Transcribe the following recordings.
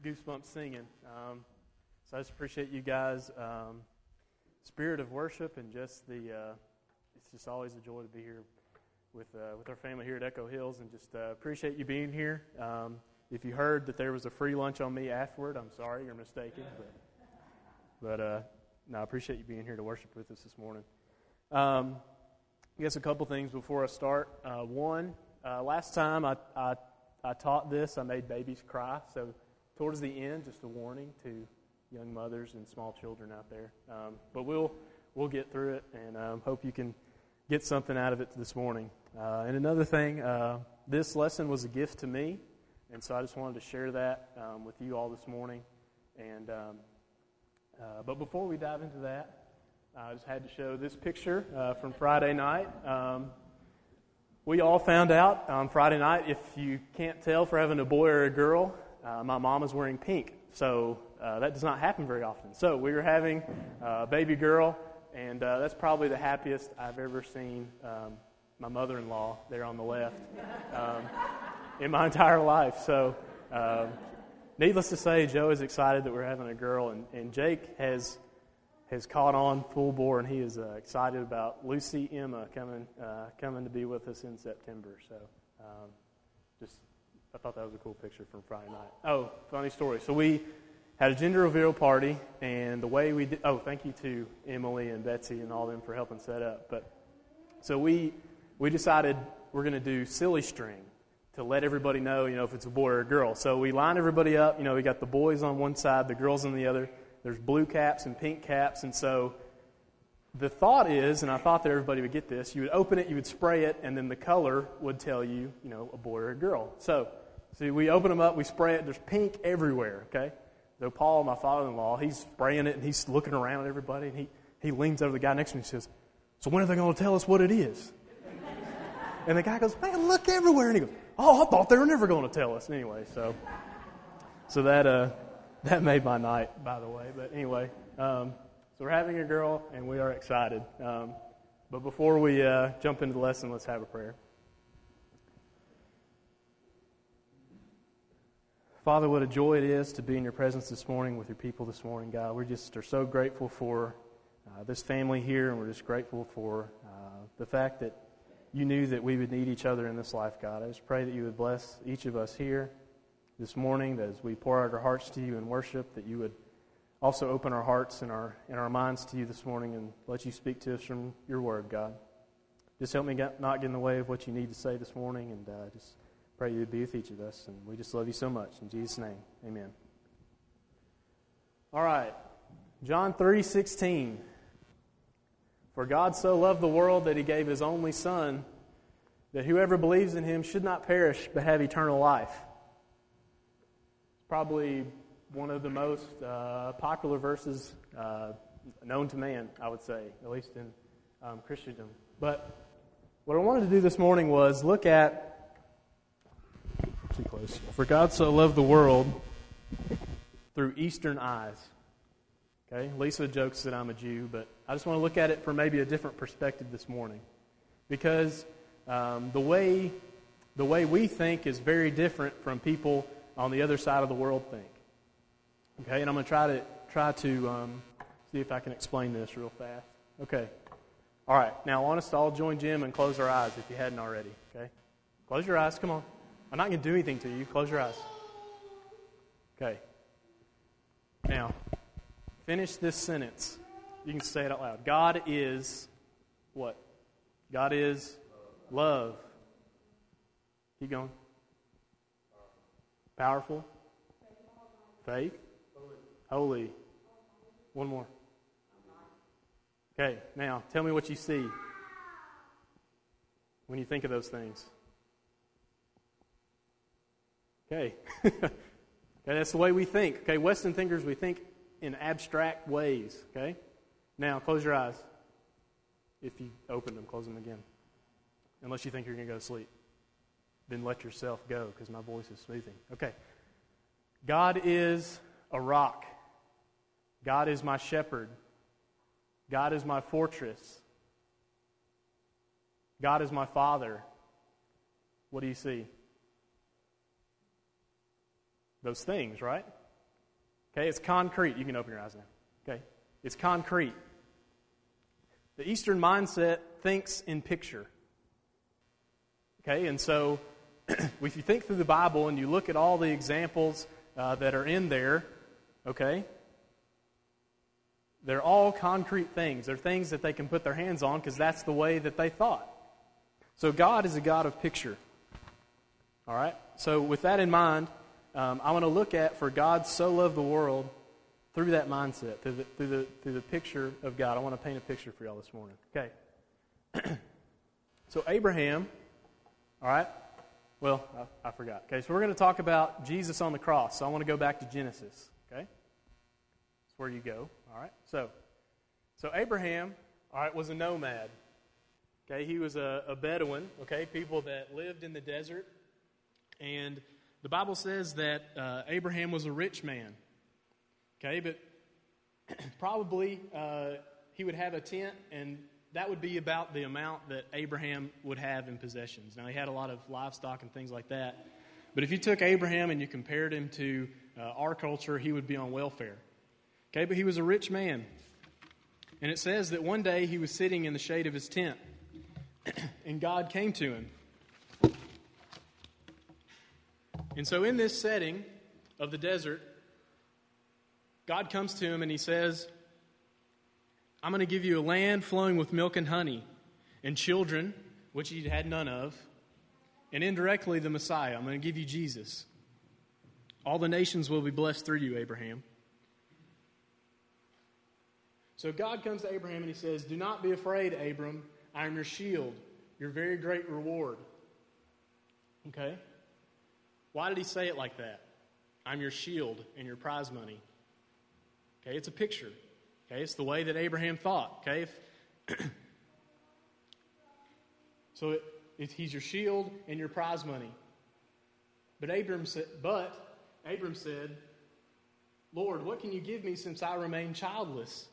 goosebumps singing. So I just appreciate you guys' spirit of worship and just it's just always a joy to be here with our family here at Echo Hills, and just appreciate you being here. If you heard that there was a free lunch on me afterward, I'm sorry, you're mistaken. But no, I appreciate you being here to worship with us this morning. I guess a couple things before I start. One, last time I taught this, I made babies cry. So towards the end, just a warning to young mothers and small children out there. But we'll get through it, and hope you can get something out of it this morning. And another thing, this lesson was a gift to me, and so I just wanted to share that with you all this morning. And but before we dive into that, I just had to show this picture from Friday night. We all found out on Friday night, if you can't tell for having a boy or a girl, my mom is wearing pink. So that does not happen very often. So we were having a baby girl, and that's probably the happiest I've ever seen my mother-in-law there on the left in my entire life. So needless to say, Joe is excited that we're having a girl, and Jake has caught on full bore, and he is excited about Lucy Emma coming to be with us in September. So I thought that was a cool picture from Friday night. Oh, funny story. So we had a gender reveal party, and the way we did, thank you to Emily and Betsy and all them for helping set up. But so we decided we're going to do silly string to let everybody know, if it's a boy or a girl. So we lined everybody up. We got the boys on one side, the girls on the other. There's blue caps and pink caps, and so the thought is, and I thought that everybody would get this, you would open it, you would spray it, and then the color would tell you, a boy or a girl. So we open them up, we spray it, there's pink everywhere, okay? So Paul, my father-in-law, he's spraying it, and he's looking around at everybody, and he leans over to the guy next to me and says, "So when are they going to tell us what it is?" And the guy goes, "Man, look everywhere." And he goes, "Oh, I thought they were never going to tell us." Anyway, so that made my night, by the way. But anyway, so we're having a girl, and we are excited. But before we jump into the lesson, let's have a prayer. Father, what a joy it is to be in your presence this morning with your people this morning, God. We just are so grateful for this family here, and we're just grateful for the fact that you knew that we would need each other in this life, God. I just pray that you would bless each of us here this morning, that as we pour out our hearts to you in worship, that you would also open our hearts and our minds to you this morning and let you speak to us from your word, God. Just help me not get in the way of what you need to say this morning, and just pray you would be with each of us. And we just love you so much. In Jesus' name, amen. All right, John 3:16. For God so loved the world that he gave his only Son, that whoever believes in him should not perish but have eternal life. It's probably one of the most popular verses known to man, I would say, at least in Christendom. But what I wanted to do this morning was look at, too close. For God so loved the world through Eastern eyes. Okay, Lisa jokes that I'm a Jew, but I just want to look at it from maybe a different perspective this morning, because the way we think is very different from people on the other side of the world think. Okay, and I'm going to try to see if I can explain this real fast. Okay, all right. Now, I want us to all join Jim and close our eyes if you hadn't already. Okay, close your eyes. Come on. I'm not going to do anything to you. Close your eyes. Okay. Now, finish this sentence. You can say it out loud. God is what? God is love. Keep going. Powerful. Faith. Holy. One more. Okay, now tell me what you see when you think of those things. Okay. Okay, that's the way we think. Okay, Western thinkers, we think in abstract ways. Okay? Now, close your eyes. If you open them, close them again. Unless you think you're going to go to sleep. Then let yourself go, because my voice is smoothing. Okay. God is a rock. God is my shepherd. God is my fortress. God is my Father. What do you see? Those things, right? Okay, it's concrete. You can open your eyes now. Okay, it's concrete. The Eastern mindset thinks in picture. Okay, and so if you think through the Bible and you look at all the examples that are in there, okay, they're all concrete things. They're things that they can put their hands on because that's the way that they thought. So God is a God of picture. All right? So with that in mind, I want to look at for God so loved the world through that mindset, through the picture of God. I want to paint a picture for y'all this morning. Okay. So Abraham, all right? Well, I forgot. Okay, so we're going to talk about Jesus on the cross. So I want to go back to Genesis. Okay? That's where you go. All right? So Abraham, all right, was a nomad. Okay, he was a Bedouin, okay, people that lived in the desert. And the Bible says that Abraham was a rich man. Okay, but probably he would have a tent, and that would be about the amount that Abraham would have in possessions. Now, he had a lot of livestock and things like that. But if you took Abraham and you compared him to our culture, he would be on welfare. Okay, but he was a rich man. And it says that one day he was sitting in the shade of his tent, and God came to him. And so in this setting of the desert, God comes to him and he says, I'm going to give you a land flowing with milk and honey, and children, which he had none of, and indirectly the Messiah. I'm going to give you Jesus. All the nations will be blessed through you, Abraham. So God comes to Abraham and he says, do not be afraid, Abram. I am your shield, your very great reward. Okay? Why did he say it like that? I'm your shield and your prize money. Okay, it's a picture. Okay, it's the way that Abraham thought. Okay, he's your shield and your prize money. But Abram said, Lord, what can you give me since I remain childless?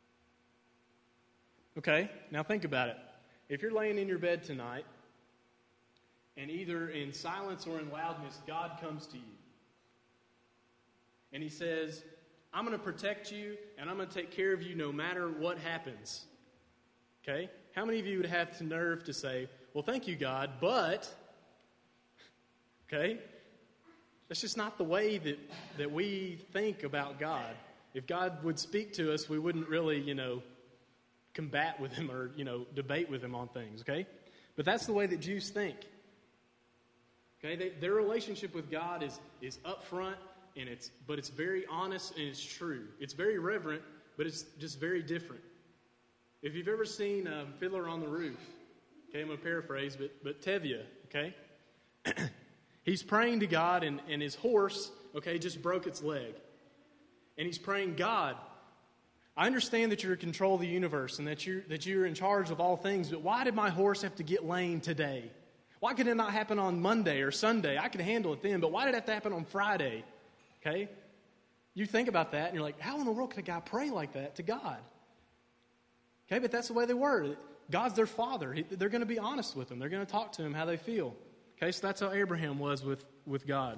Okay, now think about it. If you're laying in your bed tonight, and either in silence or in loudness, God comes to you. And he says, I'm going to protect you, and I'm going to take care of you no matter what happens. Okay? How many of you would have the nerve to say, well, thank you, God, but... Okay? That's just not the way that we think about God. If God would speak to us, we wouldn't really, combat with him or, debate with him on things, okay? But that's the way that Jews think. Okay, their relationship with God is upfront, but it's very honest and it's true. It's very reverent, but it's just very different. If you've ever seen Fiddler on the Roof, okay, I'm going to paraphrase, but Tevye, okay, he's praying to God and his horse, okay, just broke its leg, and he's praying, God, I understand that you're in control of the universe and that you're in charge of all things, but why did my horse have to get lame today? Why could it not happen on Monday or Sunday? I could handle it then, but why did it have to happen on Friday? Okay? You think about that, and you're like, how in the world could a guy pray like that to God? Okay, but that's the way they were. God's their father. They're going to be honest with him. They're going to talk to him how they feel. Okay, so that's how Abraham was with God.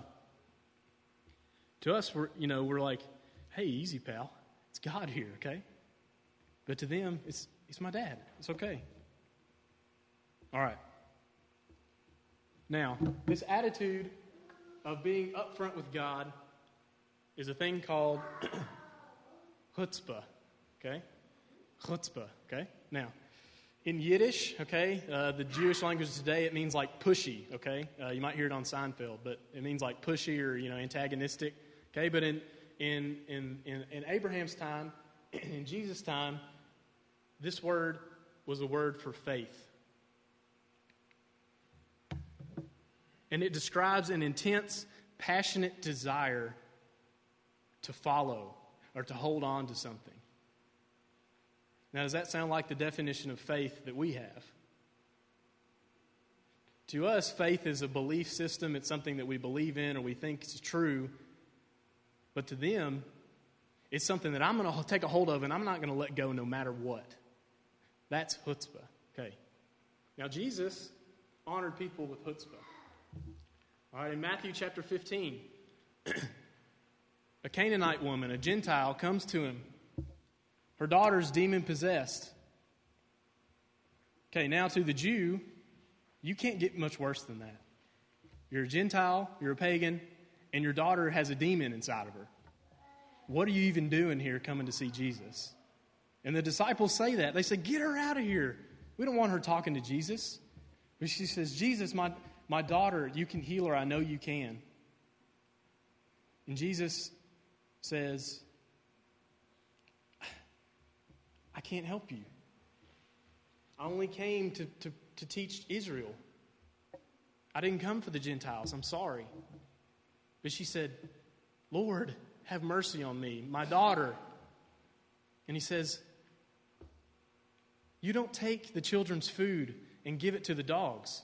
To us, we're like, hey, easy, pal. It's God here, okay? But to them, it's my dad. It's okay. All right. Now, this attitude of being upfront with God is a thing called chutzpah, okay? Chutzpah, okay? Now, in Yiddish, okay, the Jewish language today, it means like pushy, okay? You might hear it on Seinfeld, but it means like pushy or, antagonistic, okay? But in Abraham's time, in Jesus' time, this word was a word for faith. And it describes an intense, passionate desire to follow or to hold on to something. Now, does that sound like the definition of faith that we have? To us, faith is a belief system. It's something that we believe in or we think is true. But to them, it's something that I'm going to take a hold of and I'm not going to let go no matter what. That's chutzpah. Okay. Now, Jesus honored people with chutzpah. All right, in Matthew chapter 15, a Canaanite woman, a Gentile, comes to him. Her daughter's demon-possessed. Okay, now to the Jew, you can't get much worse than that. You're a Gentile, you're a pagan, and your daughter has a demon inside of her. What are you even doing here coming to see Jesus? And the disciples say that. They say, get her out of here. We don't want her talking to Jesus. But she says, Jesus, my daughter, you can heal her. I know you can. And Jesus says, I can't help you. I only came to teach Israel. I didn't come for the Gentiles. I'm sorry. But she said, Lord, have mercy on me, my daughter. And he says, you don't take the children's food and give it to the dogs.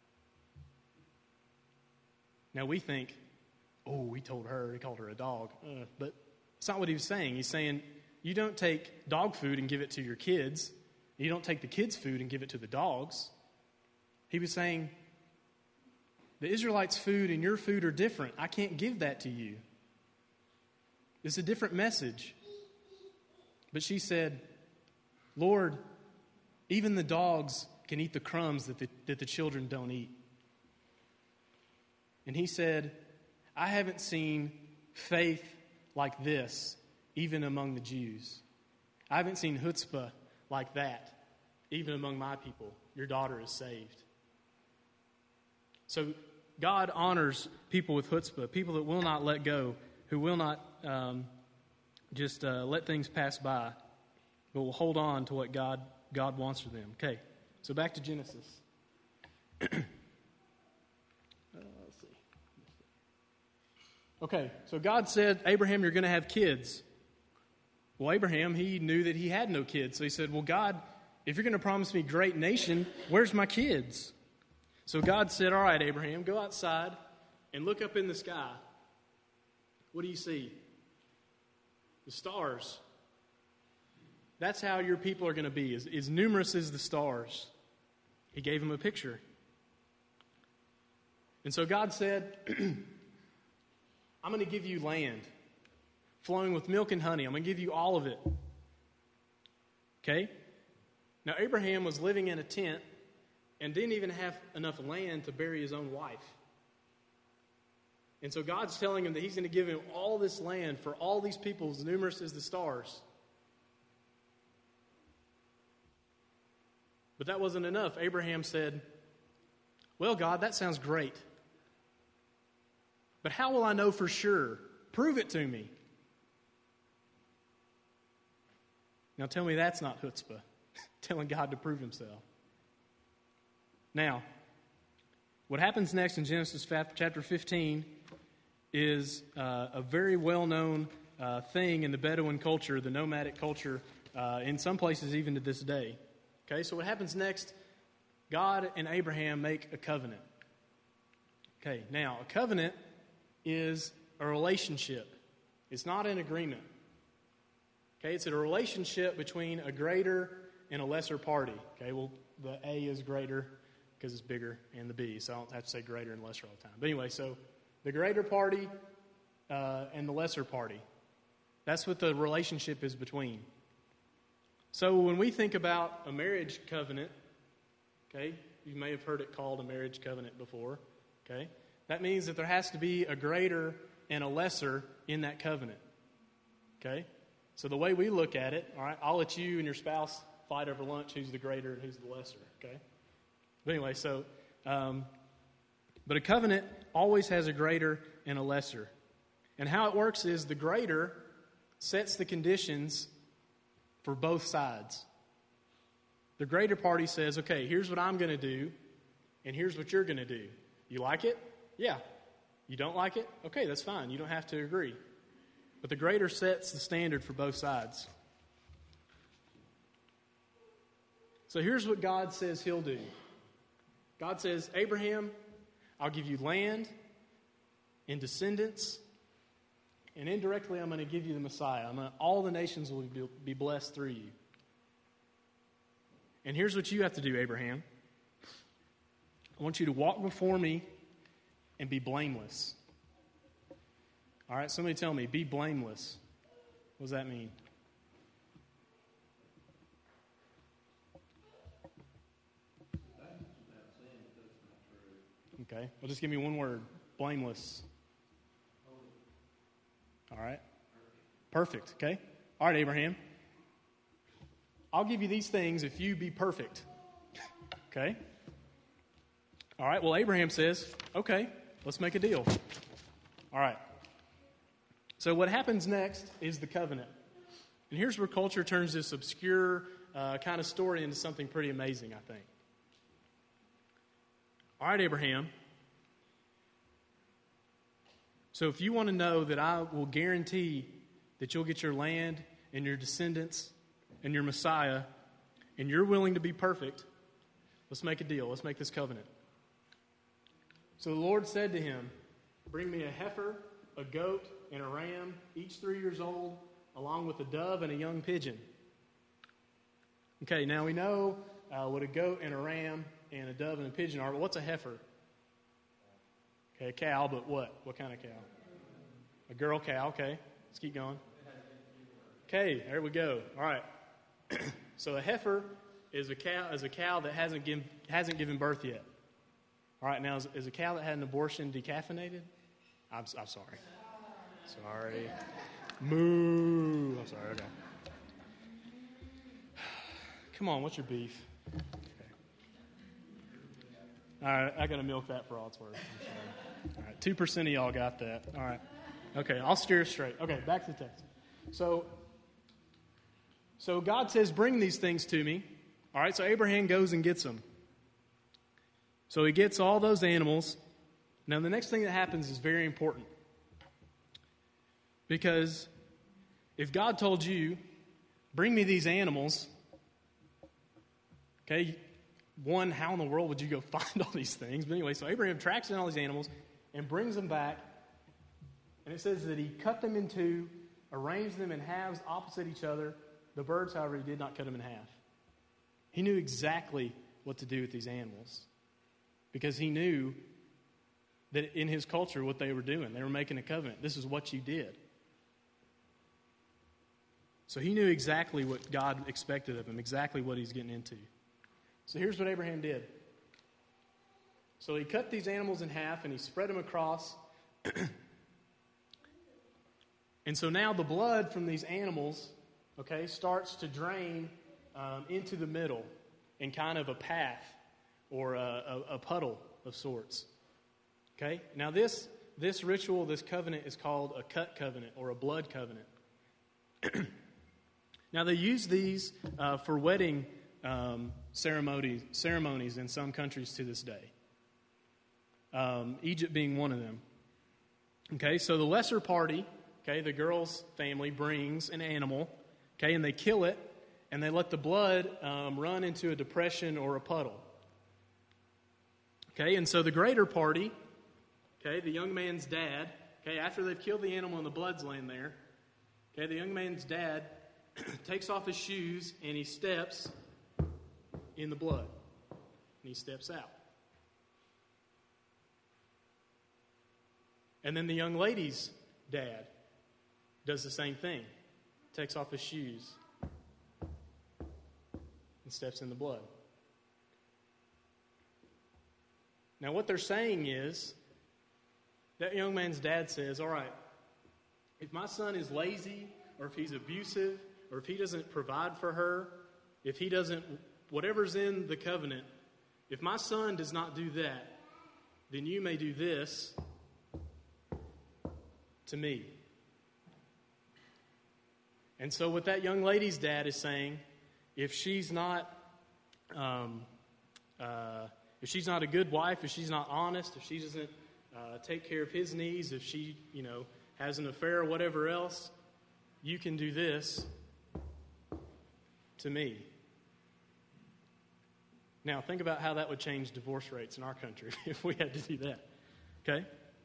Now we think, oh, he called her a dog. But it's not what he was saying. He's saying, you don't take dog food and give it to your kids. You don't take the kids' food and give it to the dogs. He was saying, the Israelites' food and your food are different. I can't give that to you. It's a different message. But she said, Lord, even the dogs can eat the crumbs that the children don't eat. And he said, I haven't seen faith like this, even among the Jews. I haven't seen chutzpah like that, even among my people. Your daughter is saved. So God honors people with chutzpah, people that will not let go, who will not just let things pass by, but will hold on to what God wants for them. Okay, so back to Genesis. Let's see. Okay, so God said, Abraham, you're going to have kids. Well, Abraham, he knew that he had no kids. So he said, well, God, if you're going to promise me great nation, where's my kids? So God said, all right, Abraham, go outside and look up in the sky. What do you see? The stars. That's how your people are going to be, as numerous as the stars. He gave him a picture. And so God said, I'm going to give you land flowing with milk and honey. I'm going to give you all of it. Okay? Now, Abraham was living in a tent and didn't even have enough land to bury his own wife. And so God's telling him that he's going to give him all this land for all these people as numerous as the stars. But that wasn't enough. Abraham said, well, God, that sounds great. But how will I know for sure? Prove it to me. Now tell me that's not chutzpah, telling God to prove himself. Now, what happens next in Genesis chapter 15 is a very well-known thing in the Bedouin culture, the nomadic culture, in some places even to this day. Okay, so what happens next? God and Abraham make a covenant. Okay, now, a covenant is a relationship. It's not an agreement. Okay, it's a relationship between a greater and a lesser party. Okay, well, the A is greater because it's bigger, and the B, so I don't have to say greater and lesser all the time. But anyway, so the greater party and the lesser party. That's what the relationship is between. So when we think about a marriage covenant, okay, you may have heard it called a marriage covenant before, okay? That means that there has to be a greater and a lesser in that covenant, okay? So the way we look at it, all right, I'll let you and your spouse fight over lunch who's the greater and who's the lesser, okay? But anyway, so, but a covenant always has a greater and a lesser. And how it works is the greater sets the conditions for both sides. The greater party says, okay, here's what I'm going to do, and here's what you're going to do. You like it? Yeah. You don't like it? Okay, that's fine. You don't have to agree. But the greater sets the standard for both sides. So here's what God says he'll do. God says, Abraham, I'll give you land and descendants, and indirectly I'm going to give you the Messiah. All the nations will be blessed through you. And here's what you have to do, Abraham. I want you to walk before me and be blameless. All right, somebody tell me, be blameless. What does that mean? Okay, well, just give me one word. Blameless. All right. Perfect, okay? All right, Abraham. I'll give you these things if you be perfect. Okay? All right, well, Abraham says, okay, let's make a deal. All right. So what happens next is the covenant. And here's where culture turns this obscure kind of story into something pretty amazing, I think. All right, Abraham. So if you want to know that I will guarantee that you'll get your land and your descendants and your Messiah, and you're willing to be perfect, let's make a deal. Let's make this covenant. So the Lord said to him, bring me a heifer, a goat, and a ram, each 3 years old, along with a dove and a young pigeon. Okay, now we know what a goat and a ram and a dove and a pigeon are, but what's a heifer? Okay, a cow, but what? What kind of cow? A girl cow, okay. Let's keep going. Okay, there we go. All right. So a heifer is a cow that hasn't given birth yet. All right, now is a cow that had an abortion decaffeinated? I'm sorry. Sorry. Moo. I'm sorry, okay. Come on, what's your beef? Okay. All right, I got to milk that for all it's worth. I'm sorry. All right, 2% of y'all got that. All right. Okay, I'll steer straight. Okay, back to the text. So God says, bring these things to me. All right, so Abraham goes and gets them. So he gets all those animals. Now, the next thing that happens is very important. Because if God told you, bring me these animals, okay, one, how in the world would you go find all these things? But anyway, so Abraham tracks down all these animals and brings them back. And it says that he cut them in two, arranged them in halves opposite each other. The birds, however, he did not cut them in half. He knew exactly what to do with these animals because he knew that in his culture what they were doing. They were making a covenant. This is what you did. So he knew exactly what God expected of him, exactly what he's getting into. So here's what Abraham did. So he cut these animals in half and he spread them across. And so now the blood from these animals, okay, starts to drain into the middle in kind of a path or a puddle of sorts. Okay? Now this ritual, this covenant is called a cut covenant or a blood covenant. Now they use these for wedding ceremonies in some countries to this day. Egypt being one of them. Okay, so the lesser party, okay, the girl's family brings an animal, okay, and they kill it, and they let the blood run into a depression or a puddle. Okay, and so the greater party, okay, the young man's dad, okay, after they've killed the animal and the blood's laying there, okay, the young man's dad takes off his shoes and he steps in the blood. And he steps out. And then the young lady's dad does the same thing. Takes off his shoes and steps in the blood. Now what they're saying is, that young man's dad says, all right, if my son is lazy, or if he's abusive, or if he doesn't provide for her, if he doesn't, whatever's in the covenant, if my son does not do that, then you may do this to me. And so what that young lady's dad is saying, if she's not a good wife, if she's not honest, if she doesn't take care of his needs, if she, has an affair or whatever else, you can do this to me. Now, think about how that would change divorce rates in our country if we had to do that. Okay?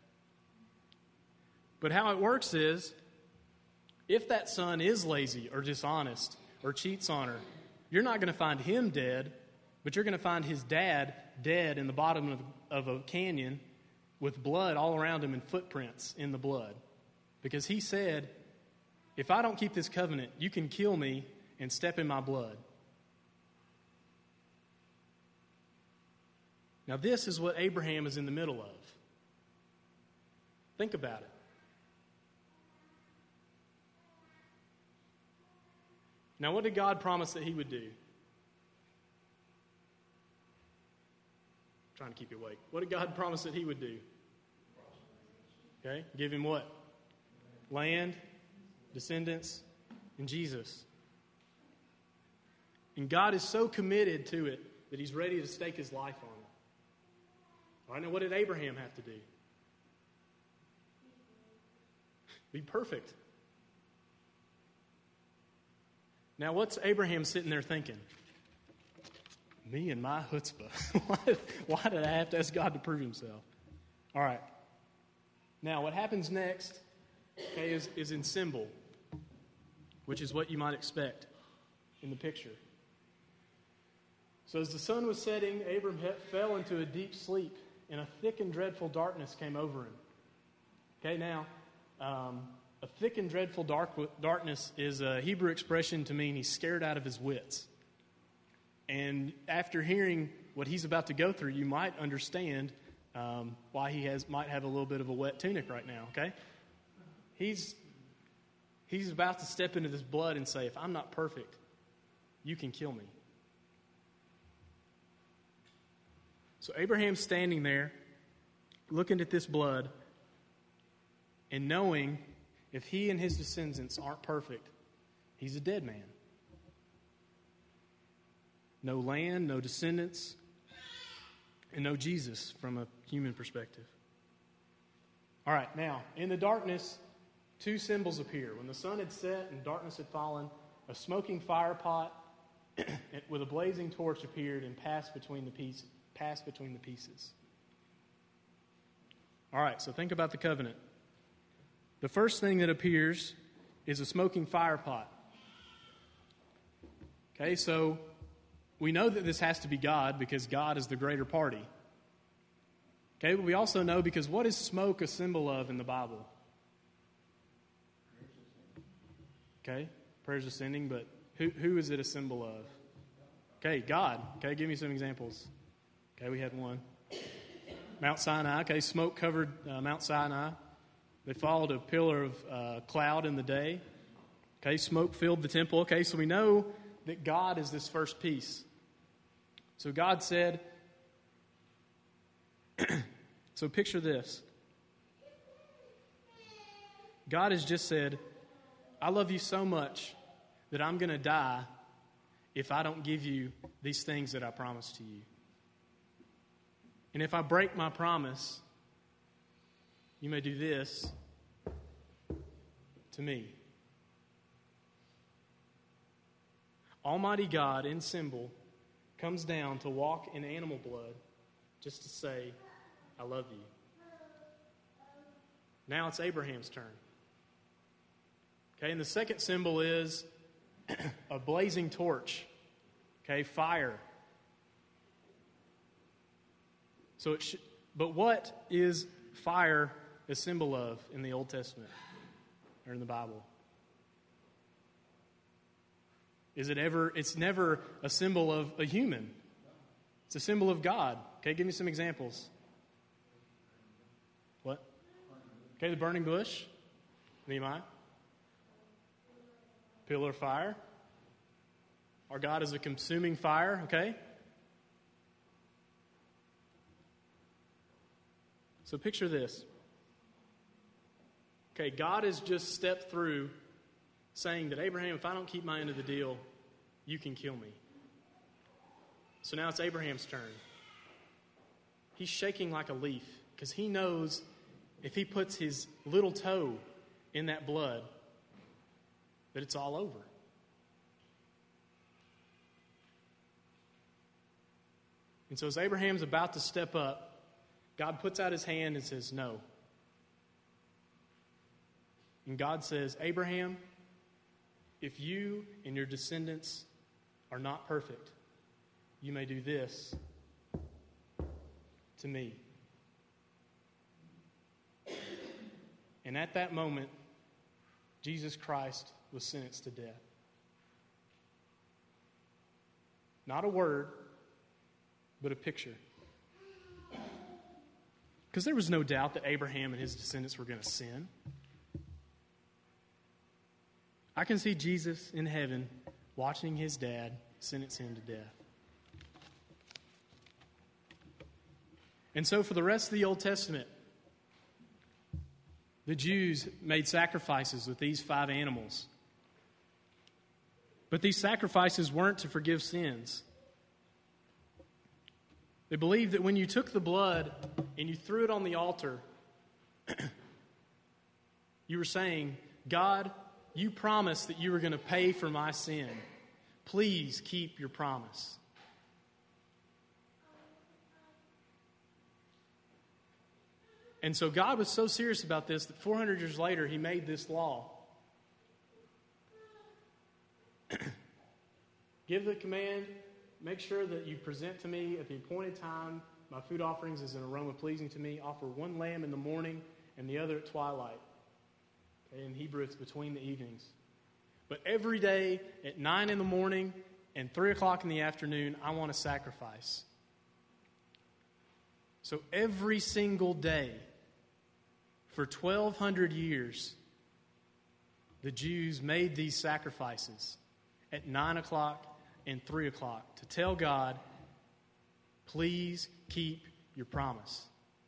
But how it works is, if that son is lazy or dishonest or cheats on her, you're not going to find him dead, but you're going to find his dad dead in the bottom of a canyon with blood all around him and footprints in the blood Because he said, if I don't keep this covenant, you can kill me and step in my blood. Now, this is what Abraham is in the middle of. Think about it. Now, what did God promise that he would do? Trying to keep you awake. What did God promise that he would do? Okay, give him what? Land, descendants, and Jesus. And God is so committed to it that he's ready to stake his life on it. All right, now what did Abraham have to do? Be perfect. Now, what's Abraham sitting there thinking? Me and my chutzpah. Why did I have to ask God to prove himself? All right. Now, what happens next, okay, is in symbol, which is what you might expect in the picture. So as the sun was setting, Abram fell into a deep sleep, and a thick and dreadful darkness came over him. Okay, now, a thick and dreadful darkness is a Hebrew expression to mean he's scared out of his wits. And after hearing what he's about to go through, you might understand why he might have a little bit of a wet tunic right now, okay? He's about to step into this blood and say, if I'm not perfect, you can kill me. So Abraham's standing there, looking at this blood, and knowing if he and his descendants aren't perfect, he's a dead man. No land, no descendants, and no Jesus from a human perspective. All right, now, in the darkness, two symbols appear. When the sun had set and darkness had fallen, a smoking fire pot with a blazing torch appeared and passed between the pieces. All right, so think about the covenant. The first thing that appears is a smoking fire pot. Okay, so we know that this has to be God because God is the greater party. Okay, but we also know because what is smoke a symbol of in the Bible? Okay, prayers ascending, but who is it a symbol of? Okay, God. Okay, give me some examples. Okay, we had one. Mount Sinai. Okay, smoke covered Mount Sinai. They followed a pillar of cloud in the day. Okay, smoke filled the temple. Okay, so we know that God is this first piece. So God said, so picture this. God has just said, I love you so much that I'm going to die if I don't give you these things that I promised to you. And if I break my promise, you may do this to me. Almighty God, in symbol, comes down to walk in animal blood just to say, I love you. Now it's Abraham's turn. Okay, and the second symbol is a blazing torch. Okay, fire. So but what is fire a symbol of in the Old Testament or in the Bible? It's never a symbol of a human. It's a symbol of God. Okay, give me some examples. What? Okay, the burning bush. Nehemiah. Pillar of fire. Our God is a consuming fire, okay? So picture this. Okay, God has just stepped through saying that, Abraham, if I don't keep my end of the deal, you can kill me. So now it's Abraham's turn. He's shaking like a leaf because he knows if he puts his little toe in that blood, that it's all over. And so as Abraham's about to step up, God puts out his hand and says, no. And God says, Abraham, if you and your descendants are not perfect, you may do this to me. And at that moment, Jesus Christ was sentenced to death. Not a word, but a picture. Because there was no doubt that Abraham and his descendants were going to sin. I can see Jesus in heaven watching his dad sentence him to death. And so for the rest of the Old Testament, the Jews made sacrifices with these 5 animals. But these sacrifices weren't to forgive sins. They believed that when you took the blood and you threw it on the altar, you were saying, God, you promised that you were going to pay for my sin. Please keep your promise. And so God was so serious about this that 400 years later, he made this law. Give the command, make sure that you present to me at the appointed time my food offerings as an aroma pleasing to me. Offer one lamb in the morning and the other at twilight. Okay, in Hebrew, it's between the evenings. But every day at 9 in the morning and 3 o'clock in the afternoon, I want a sacrifice. So every single day, for 1,200 years, the Jews made these sacrifices at 9 o'clock and 3 o'clock to tell God, please keep your promise.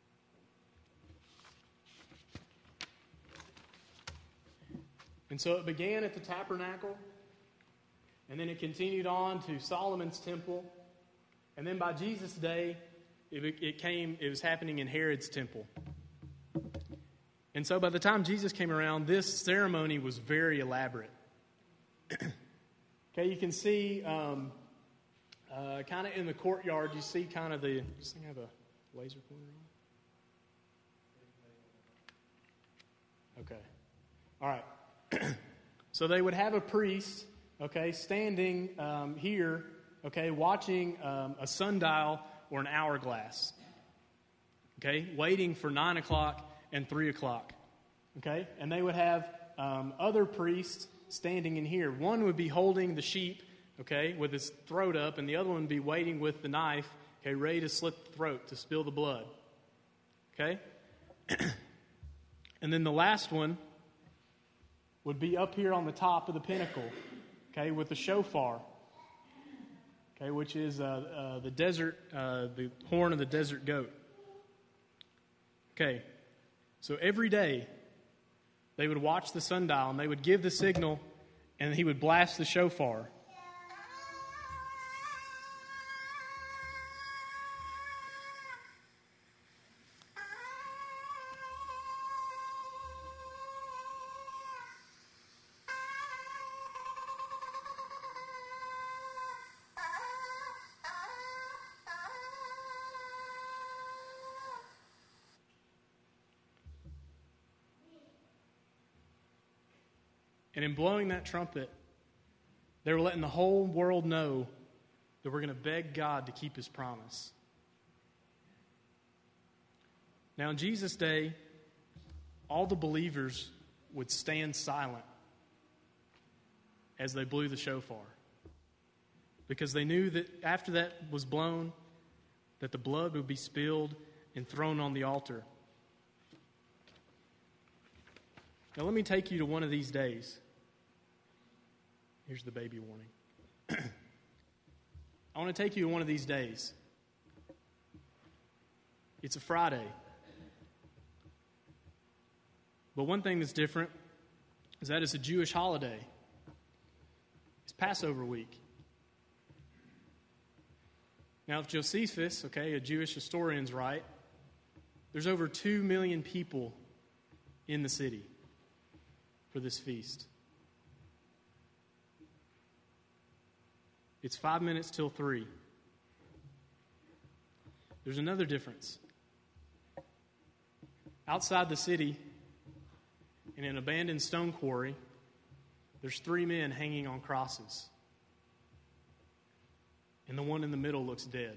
And so it began at the tabernacle, and then it continued on to Solomon's temple, and then by Jesus' day, it was happening in Herod's temple. And so by the time Jesus came around, this ceremony was very elaborate. Okay, you can see kind of in the courtyard, you see kind of the... Does this thing have a laser pointer on? Okay. All right. So they would have a priest, okay, standing here, okay, watching a sundial or an hourglass, okay, waiting for 9 o'clock and 3 o'clock, okay? And they would have other priests standing in here. One would be holding the sheep, okay, with his throat up, and the other one would be waiting with the knife, okay, ready to slit the throat, to spill the blood, okay? And then the last one would be up here on the top of the pinnacle, okay, with the shofar, okay, which is the horn of the desert goat. Okay, so every day they would watch the sundial and they would give the signal and he would blast the shofar. And in blowing that trumpet, they were letting the whole world know that we're going to beg God to keep his promise. Now, in Jesus' day, all the believers would stand silent as they blew the shofar, because they knew that after that was blown, that the blood would be spilled and thrown on the altar. Now, let me take you to one of these days. Here's the baby warning. I want to take you to one of these days. It's a Friday. But one thing that's different is that it's a Jewish holiday. It's Passover week. Now, if Josephus, okay, a Jewish historian's right, there's over 2 million people in the city for this feast. It's 5 minutes till 3. There's another difference. Outside the city, in an abandoned stone quarry, there's 3 men hanging on crosses. And the one in the middle looks dead.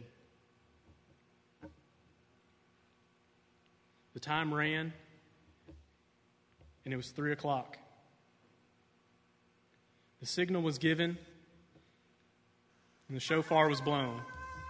The time ran, and it was 3 o'clock. The signal was given, and the shofar was blown.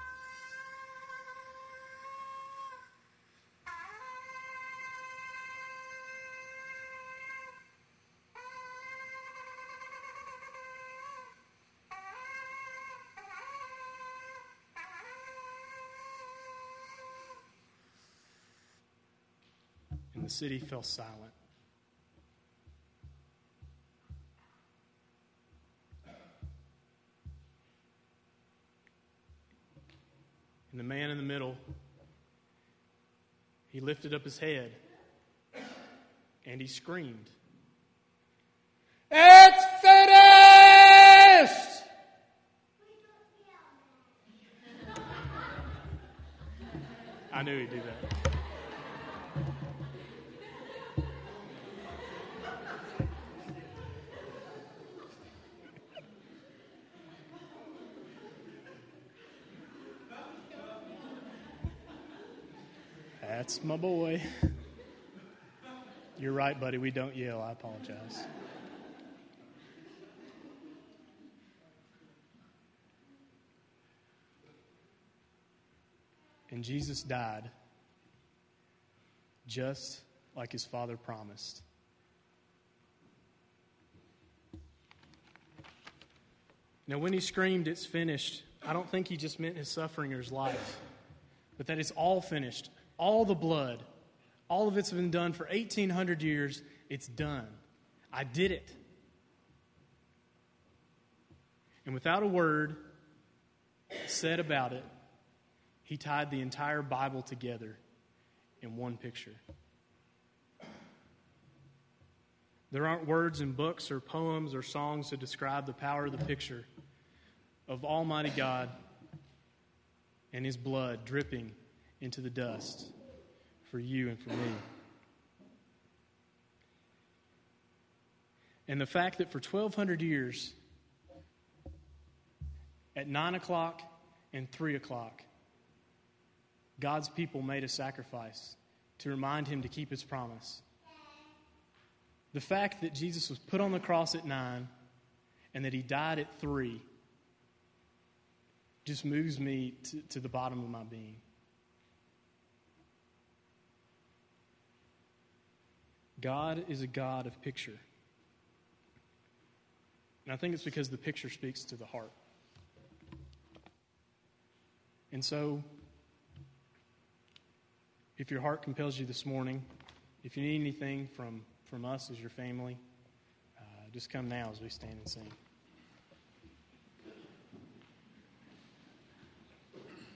And the city fell silent. And the man in the middle, he lifted up his head and he screamed, "It's finished!" I knew he'd do that. That's my boy. You're right, buddy. We don't yell. I apologize. And Jesus died just like his Father promised. Now, when he screamed, "It's finished," I don't think he just meant his suffering or his life, but that it's all finished. All the blood, all of it's been done for 1,800 years. It's done. I did it. And without a word said about it, he tied the entire Bible together in one picture. There aren't words in books or poems or songs to describe the power of the picture of Almighty God and his blood dripping into the dust for you and for me. And the fact that for 1,200 years, at 9 o'clock and 3 o'clock, God's people made a sacrifice to remind him to keep his promise. The fact that Jesus was put on the cross at 9 and that he died at 3 just moves me to the bottom of my being. God is a God of picture. And I think it's because the picture speaks to the heart. And so, if your heart compels you this morning, if you need anything from us as your family, just come now as we stand and sing.